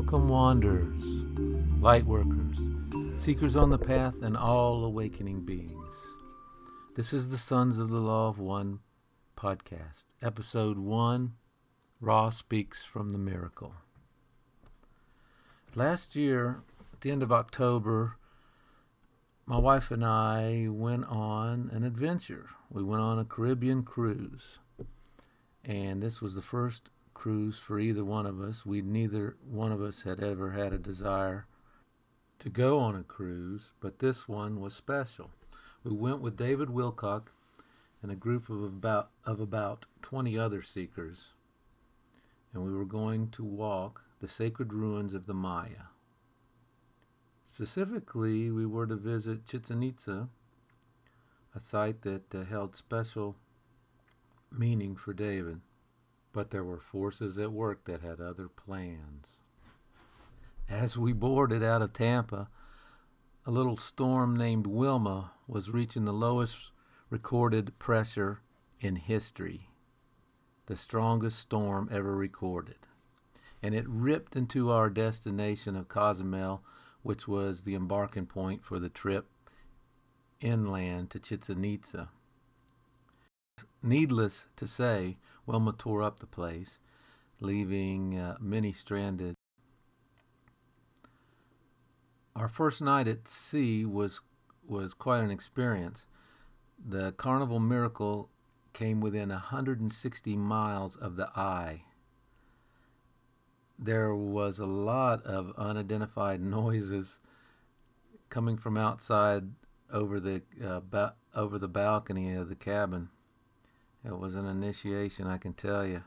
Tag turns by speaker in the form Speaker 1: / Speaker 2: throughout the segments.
Speaker 1: Welcome, wanderers, light workers, seekers on the path, and all awakening beings. This is the Sons of the Law of One podcast, episode 1, Ra Speaks from the Miracle. Last year, at the end of October, my wife and I went on an adventure. We went on a Caribbean cruise, and this was the first cruise for either one of us. Neither one of us had ever had a desire to go on a cruise, but this one was special. We went with David Wilcock and a group of about 20 other seekers, and we were going to walk the sacred ruins of the Maya. Specifically, we were to visit Chichen Itza, a site that held special meaning for David. But there were forces at work that had other plans. As we boarded out of Tampa, a little storm named Wilma was reaching the lowest recorded pressure in history, the strongest storm ever recorded. And it ripped into our destination of Cozumel, which was the embarking point for the trip inland to Chichen Itza. Needless to say, Wilma tore up the place, leaving many stranded. Our first night at sea was quite an experience. The Carnival Miracle came within 160 miles of the eye. There was a lot of unidentified noises coming from outside over the balcony of the cabin. It was an initiation, I can tell you.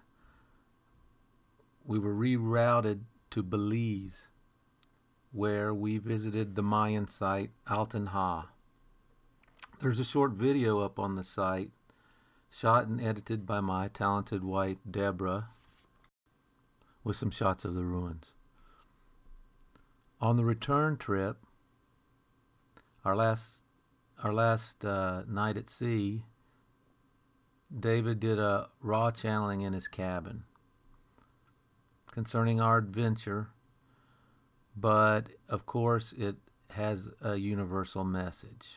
Speaker 1: We were rerouted to Belize, where we visited the Mayan site, Altan Ha. There's a short video up on the site, shot and edited by my talented wife, Deborah, with some shots of the ruins. On the return trip, our last night at sea, David did a raw channeling in his cabin concerning our adventure, but of course it has a universal message.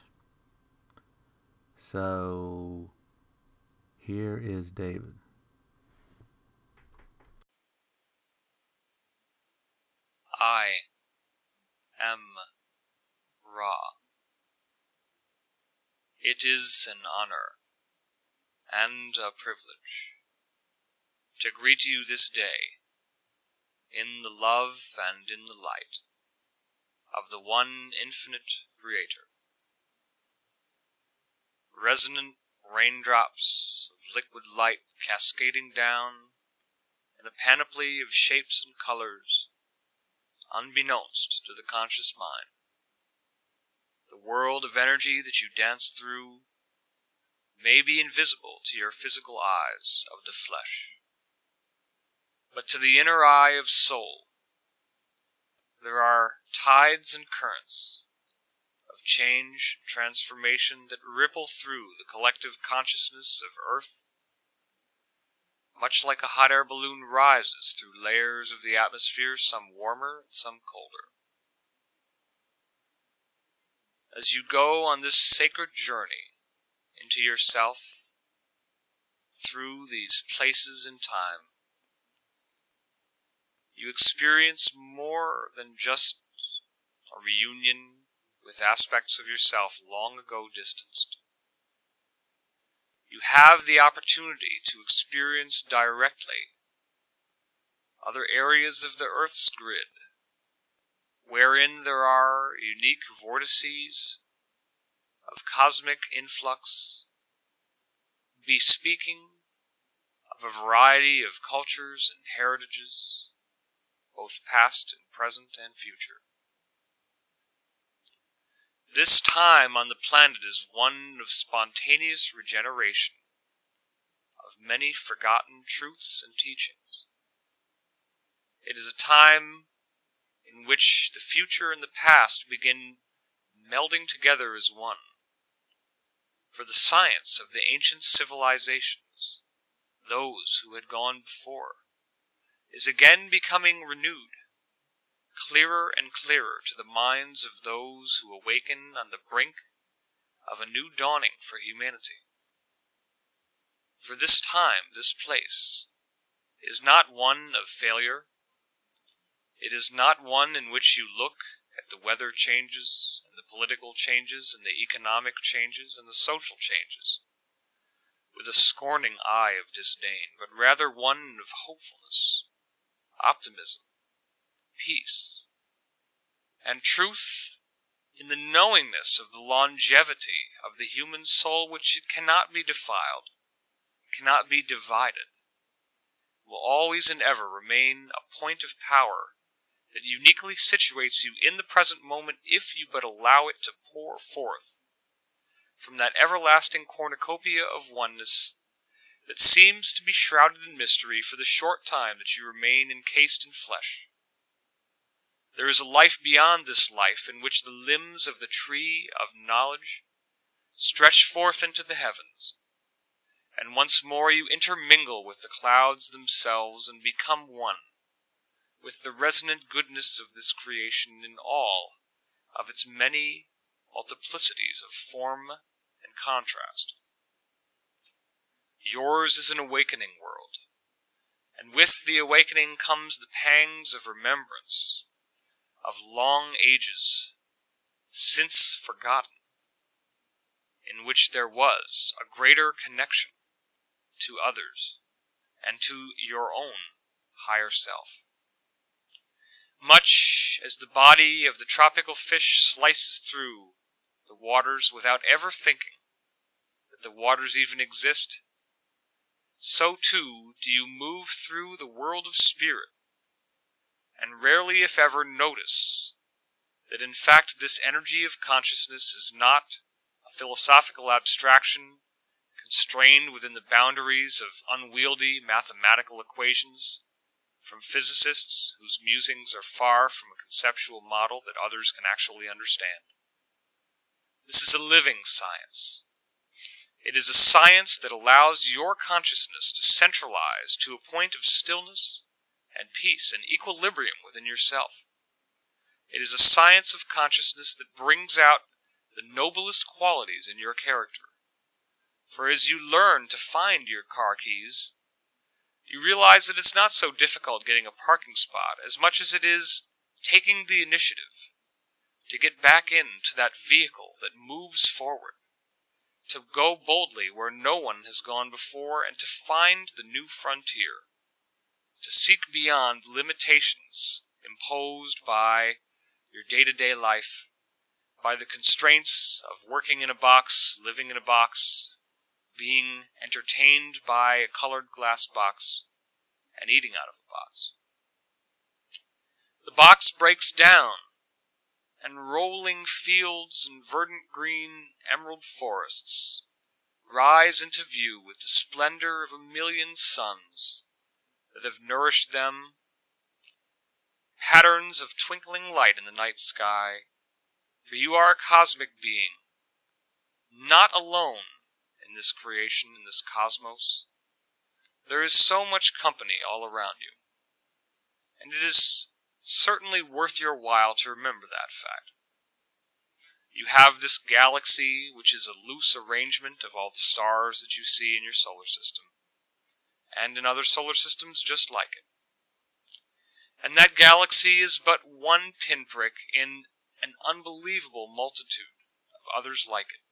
Speaker 1: So here is David.
Speaker 2: I am Ra. It is an honor and a privilege to greet you this day in the love and in the light of the one infinite Creator. Resonant raindrops of liquid light cascading down in a panoply of shapes and colors, unbeknownst to the conscious mind. The world of energy that you dance through may be invisible to your physical eyes of the flesh, but to the inner eye of soul, there are tides and currents of change and transformation that ripple through the collective consciousness of Earth, much like a hot air balloon rises through layers of the atmosphere, some warmer and some colder. As you go on this sacred journey into yourself, through these places in time, you experience more than just a reunion with aspects of yourself long ago distanced. You have the opportunity to experience directly other areas of the Earth's grid, wherein there are unique vortices of cosmic influx, bespeaking of a variety of cultures and heritages, both past and present and future. This time on the planet is one of spontaneous regeneration of many forgotten truths and teachings. It is a time in which the future and the past begin melding together as one. For the science of the ancient civilizations, those who had gone before, is again becoming renewed clearer and clearer to the minds of those who awaken on the brink of a new dawning for humanity. For this time, this place, is not one of failure. It is not one in which you look at the weather changes, and the political changes, and the economic changes, and the social changes, with a scorning eye of disdain, but rather one of hopefulness, optimism, peace, and truth in the knowingness of the longevity of the human soul, which it cannot be defiled, cannot be divided, will always and ever remain a point of power that uniquely situates you in the present moment if you but allow it to pour forth from that everlasting cornucopia of oneness that seems to be shrouded in mystery for the short time that you remain encased in flesh. There is a life beyond this life in which the limbs of the tree of knowledge stretch forth into the heavens, and once more you intermingle with the clouds themselves and become one with the resonant goodness of this creation in all of its many multiplicities of form and contrast. Yours is an awakening world, and with the awakening comes the pangs of remembrance of long ages since forgotten, in which there was a greater connection to others and to your own higher self. Much as the body of the tropical fish slices through the waters without ever thinking that the waters even exist, so too do you move through the world of spirit, and rarely if ever notice that in fact this energy of consciousness is not a philosophical abstraction constrained within the boundaries of unwieldy mathematical equations from physicists whose musings are far from a conceptual model that others can actually understand. This is a living science. It is a science that allows your consciousness to centralize to a point of stillness and peace and equilibrium within yourself. It is a science of consciousness that brings out the noblest qualities in your character. For as you learn to find your car keys, you realize that it's not so difficult getting a parking spot as much as it is taking the initiative to get back into that vehicle that moves forward, to go boldly where no one has gone before, and to find the new frontier, to seek beyond limitations imposed by your day-to-day life, by the constraints of working in a box, living in a box, being entertained by a colored glass box, and eating out of a box. The box breaks down, and rolling fields and verdant green emerald forests rise into view with the splendor of a million suns that have nourished them, patterns of twinkling light in the night sky, for you are a cosmic being, not alone in this creation, in this cosmos. There is so much company all around you, and it is certainly worth your while to remember that fact. You have this galaxy, which is a loose arrangement of all the stars that you see in your solar system, and in other solar systems just like it. And that galaxy is but one pinprick in an unbelievable multitude of others like it.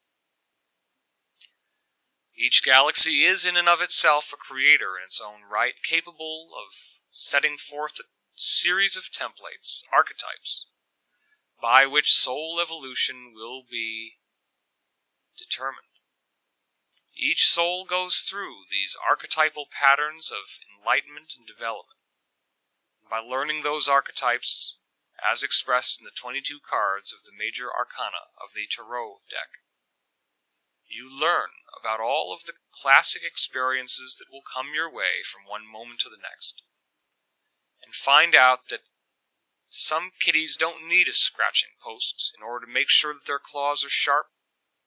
Speaker 2: Each galaxy is in and of itself a creator in its own right, capable of setting forth a series of templates, archetypes, by which soul evolution will be determined. Each soul goes through these archetypal patterns of enlightenment and development. By learning those archetypes, as expressed in the 22 cards of the major arcana of the Tarot deck, you learn about all of the classic experiences that will come your way from one moment to the next, and find out that some kitties don't need a scratching post in order to make sure that their claws are sharp.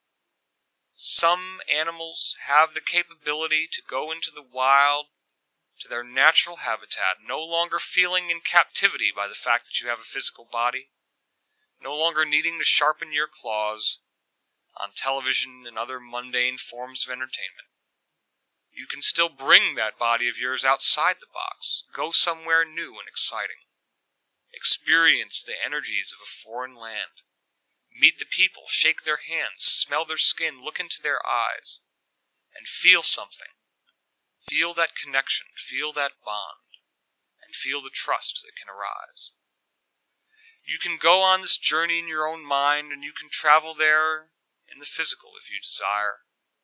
Speaker 2: Some animals have the capability to go into the wild to their natural habitat, no longer feeling in captivity by the fact that you have a physical body, no longer needing to sharpen your claws on television and other mundane forms of entertainment. You can still bring that body of yours outside the box, go somewhere new and exciting, experience the energies of a foreign land, meet the people, shake their hands, smell their skin, look into their eyes, and feel something. Feel that connection, feel that bond, and feel the trust that can arise. You can go on this journey in your own mind, and you can travel there in the physical if you desire.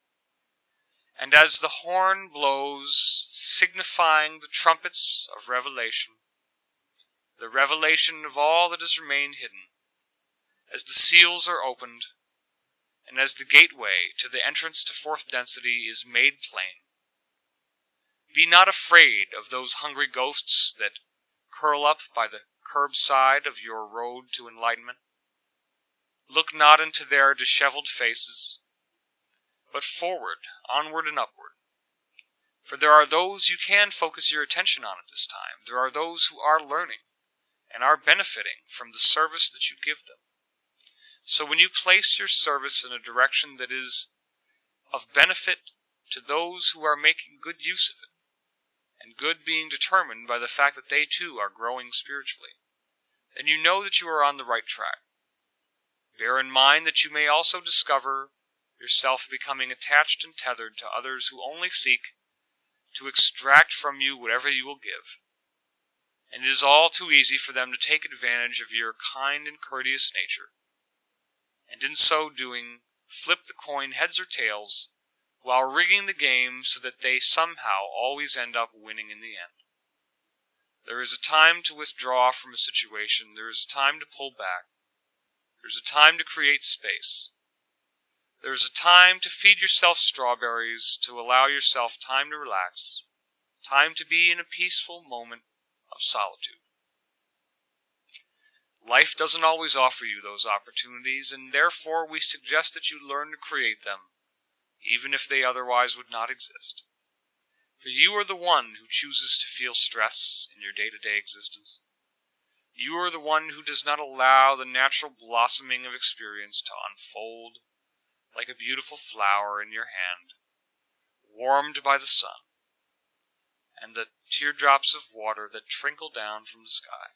Speaker 2: And as the horn blows, signifying the trumpets of revelation, the revelation of all that has remained hidden, as the seals are opened, and as the gateway to the entrance to fourth density is made plain, be not afraid of those hungry ghosts that curl up by the curbside of your road to enlightenment. Look not into their disheveled faces, but forward, onward and upward. For there are those you can focus your attention on at this time. There are those who are learning and are benefiting from the service that you give them. So when you place your service in a direction that is of benefit to those who are making good use of it, and good being determined by the fact that they too are growing spiritually, then you know that you are on the right track. Bear in mind that you may also discover yourself becoming attached and tethered to others who only seek to extract from you whatever you will give. And it is all too easy for them to take advantage of your kind and courteous nature, and in so doing flip the coin heads or tails, while rigging the game so that they somehow always end up winning in the end. There is a time to withdraw from a situation. There is a time to pull back. There is a time to create space. There is a time to feed yourself strawberries, to allow yourself time to relax, time to be in a peaceful moment of solitude. Life doesn't always offer you those opportunities, and therefore we suggest that you learn to create them, even if they otherwise would not exist. For you are the one who chooses to feel stress in your day-to-day existence. You are the one who does not allow the natural blossoming of experience to unfold like a beautiful flower in your hand, warmed by the sun, and the teardrops of water that trickle down from the sky.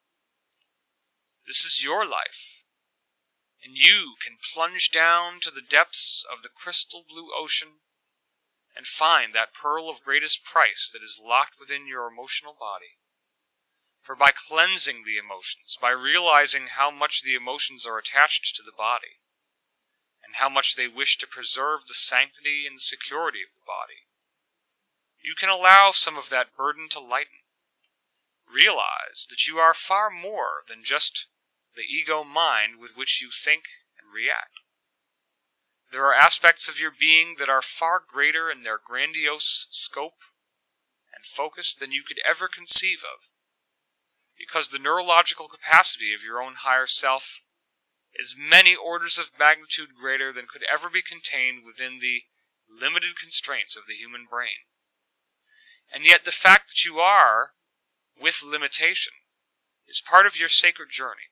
Speaker 2: This is your life, and you can plunge down to the depths of the crystal blue ocean and find that pearl of greatest price that is locked within your emotional body. For by cleansing the emotions, by realizing how much the emotions are attached to the body, and how much they wish to preserve the sanctity and the security of the body, you can allow some of that burden to lighten. Realize that you are far more than just the ego mind with which you think and react. There are aspects of your being that are far greater in their grandiose scope and focus than you could ever conceive of, because the neurological capacity of your own higher self is many orders of magnitude greater than could ever be contained within the limited constraints of the human brain. And yet the fact that you are with limitation is part of your sacred journey.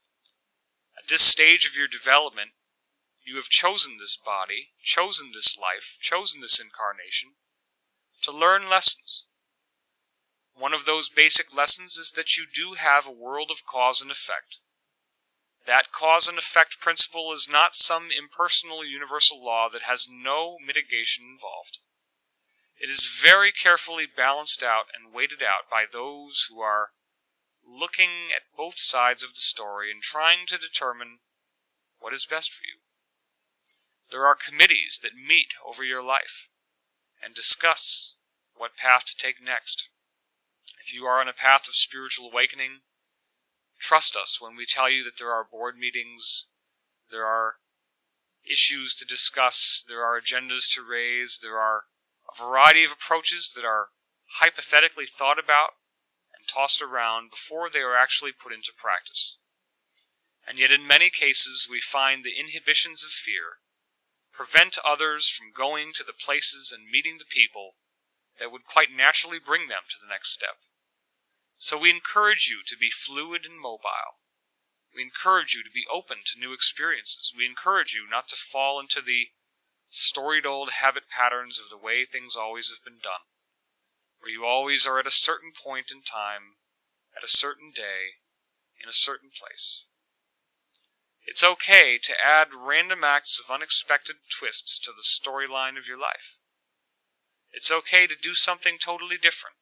Speaker 2: At this stage of your development, you have chosen this body, chosen this life, chosen this incarnation to learn lessons. One of those basic lessons is that you do have a world of cause and effect. That cause and effect principle is not some impersonal universal law that has no mitigation involved. It is very carefully balanced out and weighted out by those who are looking at both sides of the story and trying to determine what is best for you. There are committees that meet over your life and discuss what path to take next. If you are on a path of spiritual awakening, trust us when we tell you that there are board meetings, there are issues to discuss, there are agendas to raise, there are a variety of approaches that are hypothetically thought about and tossed around before they are actually put into practice. And yet in many cases we find the inhibitions of fear prevent others from going to the places and meeting the people that would quite naturally bring them to the next step. So we encourage you to be fluid and mobile. We encourage you to be open to new experiences. We encourage you not to fall into the storied old habit patterns of the way things always have been done, where you always are at a certain point in time, at a certain day, in a certain place. It's okay to add random acts of unexpected twists to the storyline of your life. It's okay to do something totally different.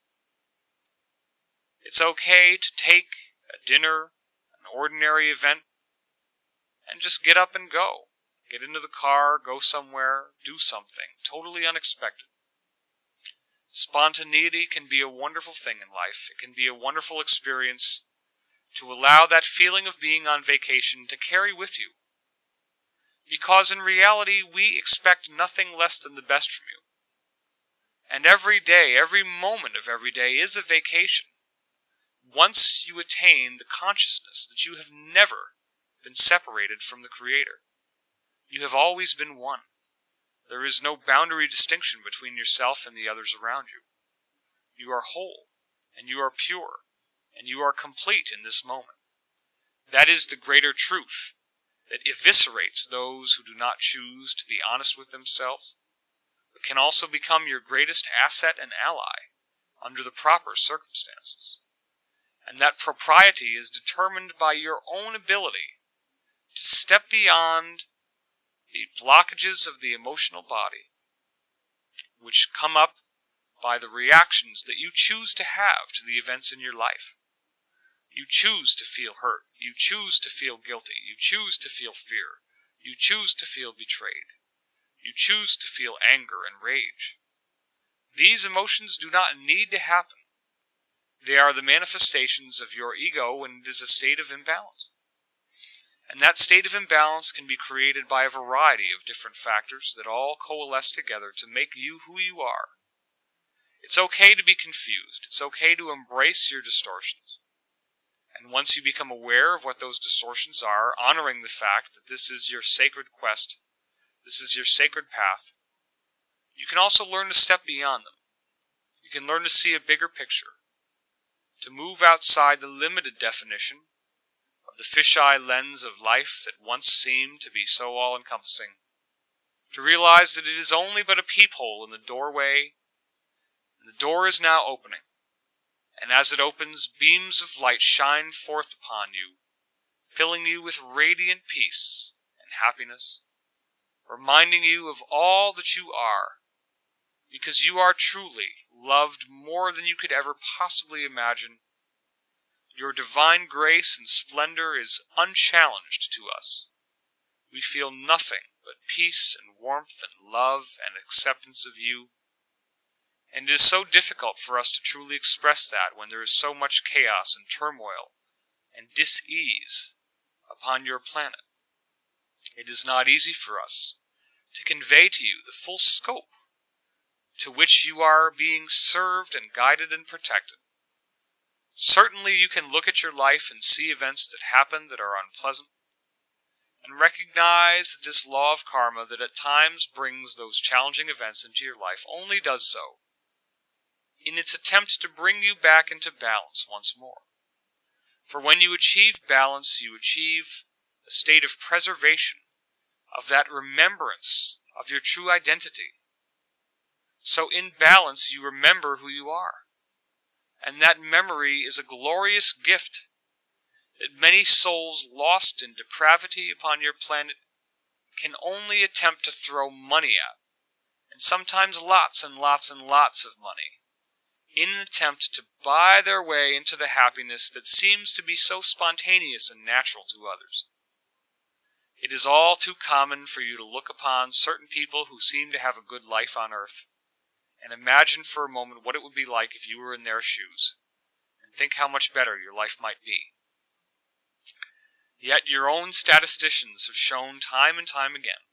Speaker 2: It's okay to take a dinner, an ordinary event, and just get up and go. Get into the car, go somewhere, do something totally unexpected. Spontaneity can be a wonderful thing in life. It can be a wonderful experience to allow that feeling of being on vacation to carry with you. Because in reality, we expect nothing less than the best from you. And every day, every moment of every day is a vacation. Once you attain the consciousness that you have never been separated from the Creator. You have always been one. There is no boundary distinction between yourself and the others around you. You are whole, and you are pure, and you are complete in this moment. That is the greater truth that eviscerates those who do not choose to be honest with themselves, but can also become your greatest asset and ally under the proper circumstances. And that propriety is determined by your own ability to step beyond the blockages of the emotional body, which come up by the reactions that you choose to have to the events in your life. You choose to feel hurt. You choose to feel guilty. You choose to feel fear. You choose to feel betrayed. You choose to feel anger and rage. These emotions do not need to happen. They are the manifestations of your ego when it is a state of imbalance. And that state of imbalance can be created by a variety of different factors that all coalesce together to make you who you are. It's okay to be confused. It's okay to embrace your distortions. And once you become aware of what those distortions are, honoring the fact that this is your sacred quest, this is your sacred path, you can also learn to step beyond them. You can learn to see a bigger picture, to move outside the limited definition of the fisheye lens of life that once seemed to be so all-encompassing, to realize that it is only but a peephole in the doorway, and the door is now opening, and as it opens, beams of light shine forth upon you, filling you with radiant peace and happiness, reminding you of all that you are, because you are truly loved more than you could ever possibly imagine. Your divine grace and splendor is unchallenged to us. We feel nothing but peace and warmth and love and acceptance of you. And it is so difficult for us to truly express that when there is so much chaos and turmoil and dis-ease upon your planet. It is not easy for us to convey to you the full scope to which you are being served and guided and protected. Certainly you can look at your life and see events that happen that are unpleasant, and recognize that this law of karma that at times brings those challenging events into your life only does so in its attempt to bring you back into balance once more. For when you achieve balance, you achieve a state of preservation, of that remembrance of your true identity. So in balance, you remember who you are. And that memory is a glorious gift that many souls lost in depravity upon your planet can only attempt to throw money at, and sometimes lots and lots and lots of money, in an attempt to buy their way into the happiness that seems to be so spontaneous and natural to others. It is all too common for you to look upon certain people who seem to have a good life on earth, and imagine for a moment what it would be like if you were in their shoes, and think how much better your life might be. Yet your own statisticians have shown time and time again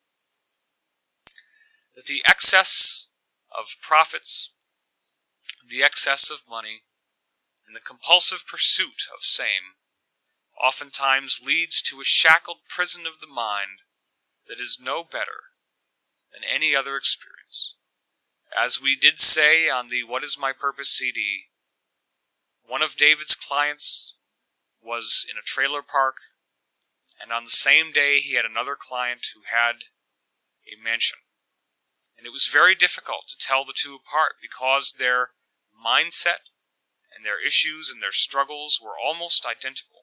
Speaker 2: that the excess of profits, the excess of money, and the compulsive pursuit of same oftentimes leads to a shackled prison of the mind that is no better than any other experience. As we did say on the What Is My Purpose CD, one of David's clients was in a trailer park, and on the same day he had another client who had a mansion. And it was very difficult to tell the two apart because their mindset and their issues and their struggles were almost identical.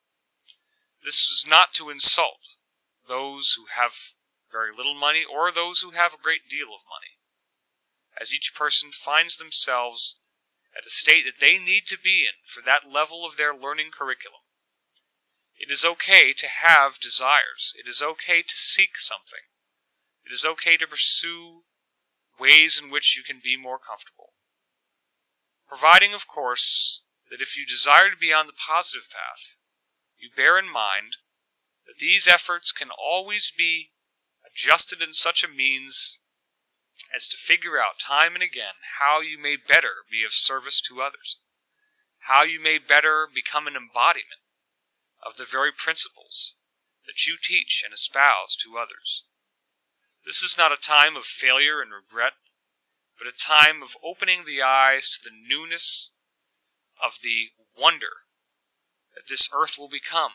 Speaker 2: This was not to insult those who have very little money or those who have a great deal of money, as each person finds themselves at a state that they need to be in for that level of their learning curriculum. It is okay to have desires. It is okay to seek something. It is okay to pursue ways in which you can be more comfortable. Providing, of course, that if you desire to be on the positive path, you bear in mind that these efforts can always be adjusted in such a means as to figure out time and again how you may better be of service to others, how you may better become an embodiment of the very principles that you teach and espouse to others. This is not a time of failure and regret, but a time of opening the eyes to the newness of the wonder that this earth will become.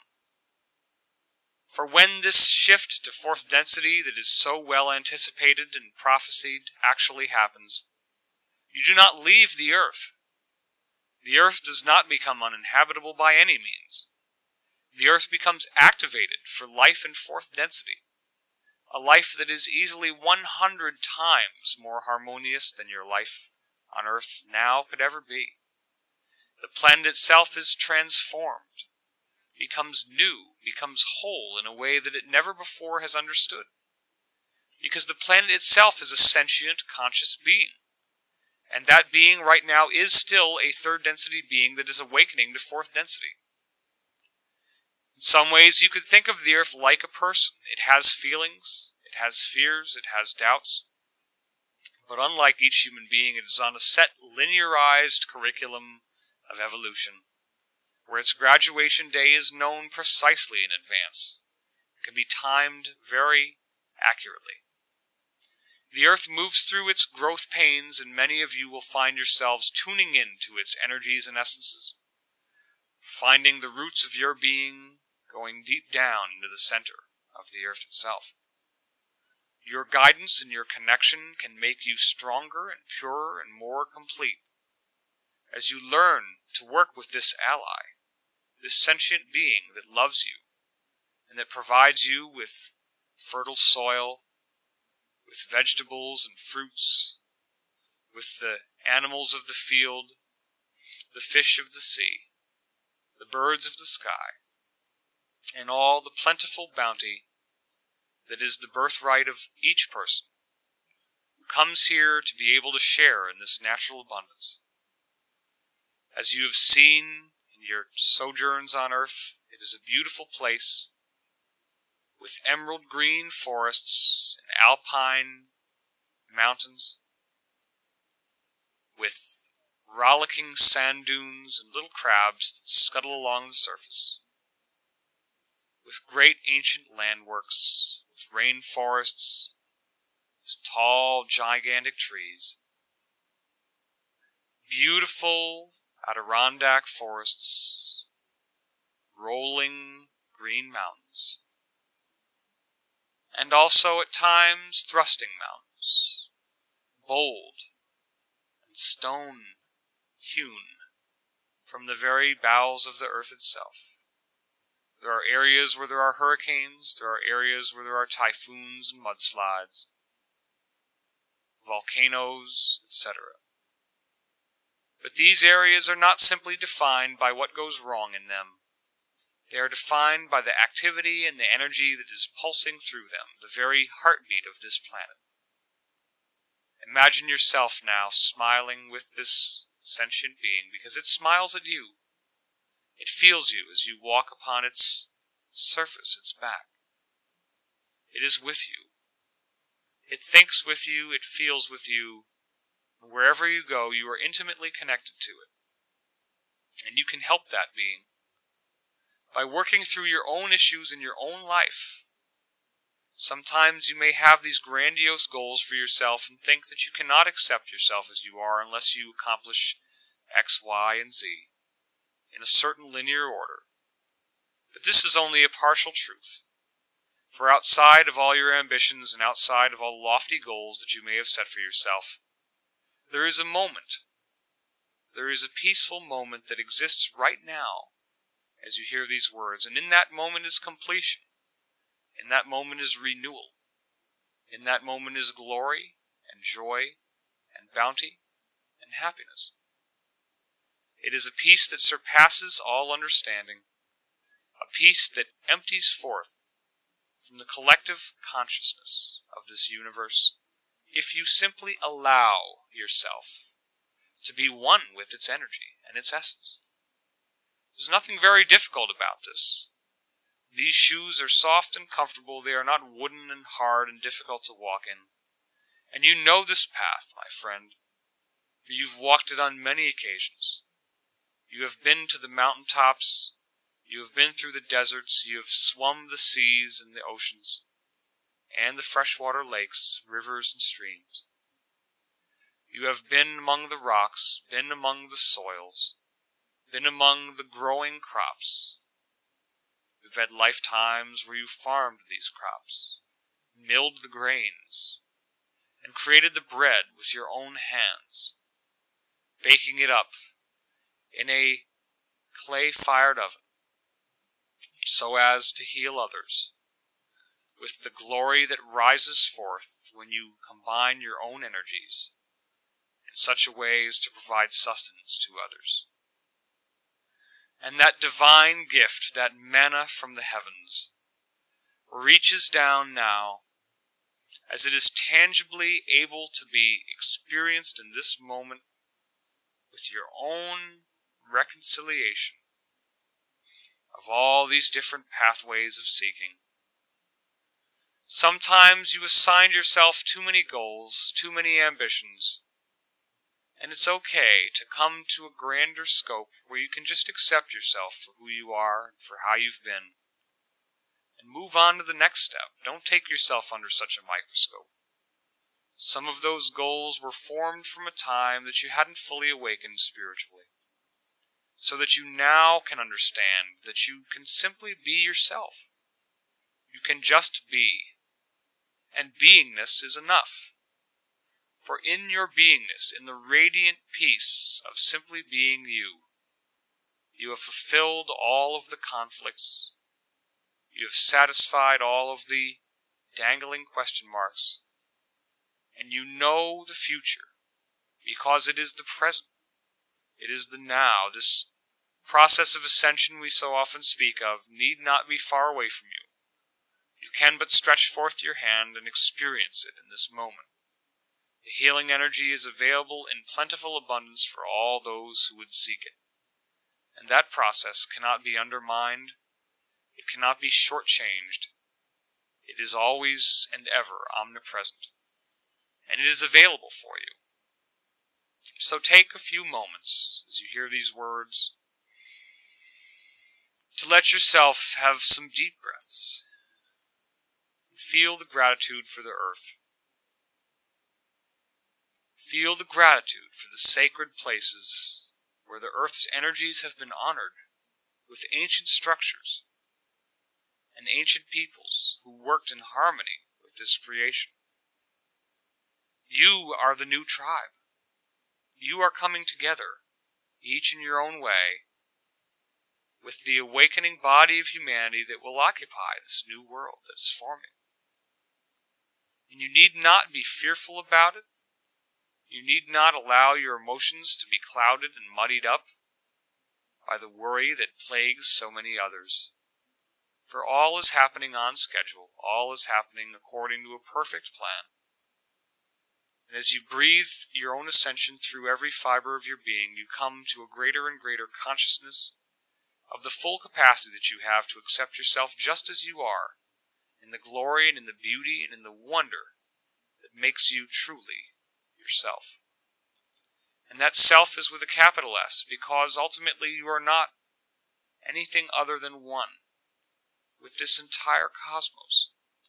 Speaker 2: For when this shift to fourth density that is so well anticipated and prophesied actually happens, you do not leave the earth. The earth does not become uninhabitable by any means. The earth becomes activated for life in fourth density, a life that is easily 100 times more harmonious than your life on earth now could ever be. The planet itself is transformed, becomes new, becomes whole in a way that it never before has understood. Because the planet itself is a sentient, conscious being. And that being right now is still a third density being that is awakening to fourth density. In some ways, you could think of the earth like a person. It has feelings, it has fears, it has doubts. But unlike each human being, it is on a set linearized curriculum of evolution, where its graduation day is known precisely in advance. It can be timed very accurately. The earth moves through its growth pains, and many of you will find yourselves tuning in to its energies and essences, finding the roots of your being going deep down into the center of the earth itself. Your guidance and your connection can make you stronger and purer and more complete as you learn to work with this ally, this sentient being that loves you and that provides you with fertile soil, with vegetables and fruits, with the animals of the field, the fish of the sea, the birds of the sky, and all the plentiful bounty that is the birthright of each person who comes here to be able to share in this natural abundance. As you have seen in your sojourns on earth, it is a beautiful place with emerald green forests and alpine mountains, with rollicking sand dunes and little crabs that scuttle along the surface, with great ancient landworks, with rainforests, with tall, gigantic trees, beautiful Adirondack forests, rolling green mountains, and also at times thrusting mountains, bold and stone-hewn from the very bowels of the earth itself. There are areas where there are hurricanes, there are areas where there are typhoons and mudslides, volcanoes, etc. But these areas are not simply defined by what goes wrong in them. They are defined by the activity and the energy that is pulsing through them, the very heartbeat of this planet. Imagine yourself now smiling with this sentient being, because it smiles at you. It feels you as you walk upon its surface, its back. It is with you. It thinks with you, it feels with you. Wherever you go, you are intimately connected to it. And you can help that being by working through your own issues in your own life, Sometimes you may have these grandiose goals for yourself and think that you cannot accept yourself as you are unless you accomplish X, Y, and Z in a certain linear order. But this is only a partial truth. For outside of all your ambitions and outside of all lofty goals that you may have set for yourself, there is a moment. There is a peaceful moment that exists right now as you hear these words, and in that moment is completion. In that moment is renewal. In that moment is glory and joy and bounty and happiness. It is a peace that surpasses all understanding, a peace that empties forth from the collective consciousness of this universe if you simply allow yourself to be one with its energy and its essence. There's nothing very difficult about this. These shoes are soft and comfortable. They are not wooden and hard and difficult to walk in. And you know this path, my friend, for you've walked it on many occasions. You have been to the mountaintops. You have been through the deserts. You have swum the seas and the oceans, and the freshwater lakes, rivers, and streams. You have been among the rocks, been among the soils, been among the growing crops. You've had lifetimes where you farmed these crops, milled the grains, and created the bread with your own hands, baking it up in a clay-fired oven so as to heal others, with the glory that rises forth when you combine your own energies in such a way as to provide sustenance to others. And that divine gift, that manna from the heavens, reaches down now as it is tangibly able to be experienced in this moment with your own reconciliation of all these different pathways of seeking. Sometimes you assigned yourself too many goals, too many ambitions, and it's okay to come to a grander scope where you can just accept yourself for who you are and for how you've been, and move on to the next step. Don't take yourself under such a microscope. Some of those goals were formed from a time that you hadn't fully awakened spiritually, so that you now can understand that you can simply be yourself. You can just be, and beingness is enough. For in your beingness, in the radiant peace of simply being you, you have fulfilled all of the conflicts, you have satisfied all of the dangling question marks, and you know the future, because it is the present, it is the now. This process of ascension we so often speak of need not be far away from you. You can but stretch forth your hand and experience it in this moment. The healing energy is available in plentiful abundance for all those who would seek it. And that process cannot be undermined. It cannot be shortchanged. It is always and ever omnipresent. And it is available for you. So take a few moments as you hear these words to let yourself have some deep breaths. Feel the gratitude for the earth. Feel the gratitude for the sacred places where the earth's energies have been honored with ancient structures and ancient peoples who worked in harmony with this creation. You are the new tribe. You are coming together, each in your own way, with the awakening body of humanity that will occupy this new world that is forming. And you need not be fearful about it. You need not allow your emotions to be clouded and muddied up by the worry that plagues so many others. For all is happening on schedule. All is happening according to a perfect plan. And as you breathe your own ascension through every fiber of your being, you come to a greater and greater consciousness of the full capacity that you have to accept yourself just as you are, in the glory and in the beauty and in the wonder that makes you truly yourself. And that self is with a capital S, because ultimately you are not anything other than one with this entire cosmos,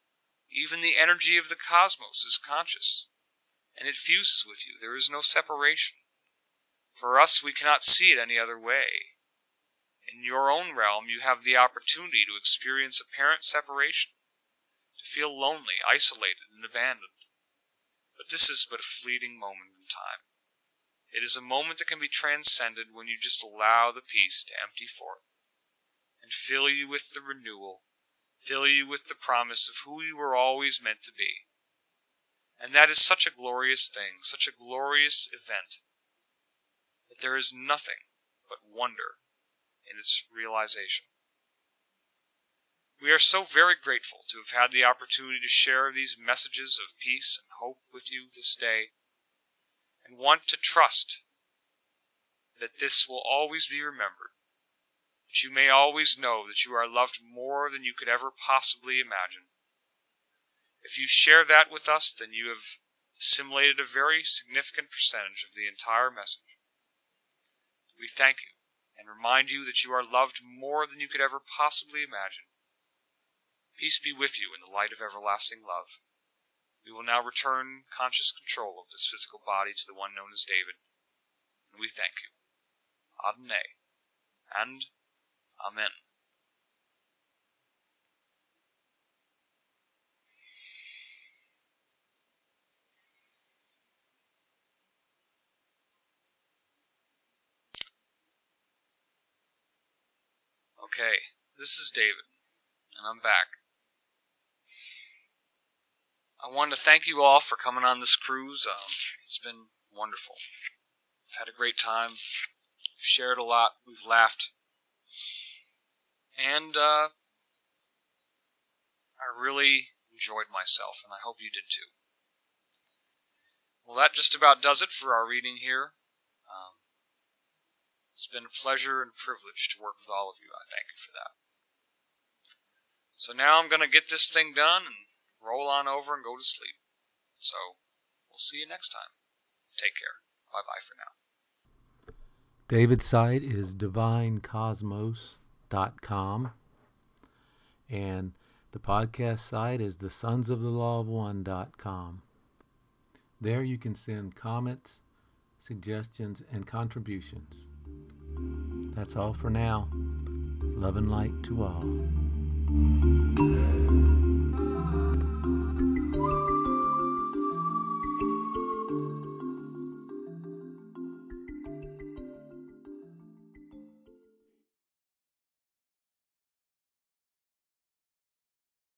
Speaker 2: Even the energy of the cosmos is conscious, and it fuses with you. There is no separation. For us, we cannot see it any other way. In your own realm, you have the opportunity to experience apparent separation, to feel lonely, isolated, and abandoned. But this is but a fleeting moment in time. It is a moment that can be transcended when you just allow the peace to empty forth and fill you with the renewal, fill you with the promise of who you were always meant to be. And that is such a glorious thing, such a glorious event, that there is nothing but wonder in its realization. We are so very grateful to have had the opportunity to share these messages of peace and hope with you this day, and want to trust that this will always be remembered, that you may always know that you are loved more than you could ever possibly imagine. If you share that with us, then you have assimilated a very significant percentage of the entire message. We thank you and remind you that you are loved more than you could ever possibly imagine. Peace be with you in the light of everlasting love. We will now return conscious control of this physical body to the one known as David, and we thank you. Adonai, and Amen. Okay, this is David, and I'm back. I wanted to thank you all for coming on this cruise. It's been wonderful. I've had a great time. We've shared a lot. We've laughed. And I really enjoyed myself, and I hope you did too. Well, that just about does it for our reading here. It's been a pleasure and privilege to work with all of you. I thank you for that. So now I'm going to get this thing done and roll on over and go to sleep. So, we'll see you next time. Take care. Bye-bye for now.
Speaker 1: David's site is divinecosmos.com, and the podcast site is thesonsofthelawof1.com. There you can send comments, suggestions, and contributions. That's all for now. Love and light to all.